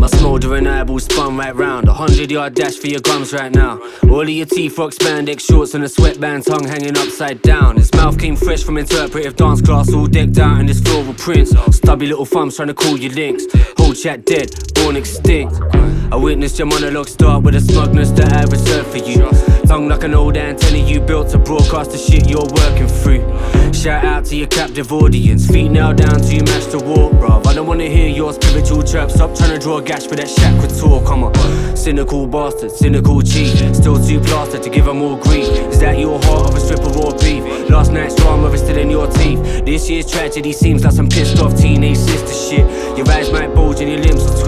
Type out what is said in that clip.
My smouldering eyeballs spun right round. 100-yard dash for your gums right now. All of your teeth rock spandex shorts and a sweatband tongue hanging upside down. His mouth came fresh from interpretive dance class, all decked out in this floral prints. Stubby little thumbs trying to call you links. Whole chat dead, born extinct. I witnessed your monologue start with a smugness that I reserved for you. Tongue like an old antenna you built to broadcast the shit you're working through. Shout out to your captive audience, feet nailed down to you match the walk, bruv. I don't wanna hear your spiritual chirp. Stop trying to draw a gash with that chakra talk. I'm a cynical bastard, cynical cheat. Still too plastered to give her more grief. Is that your heart of a strip of raw beef? Last night's drama is still in your teeth. This year's tragedy seems like some pissed off teenage sister shit. Your eyes might bulge and your limbs will twist.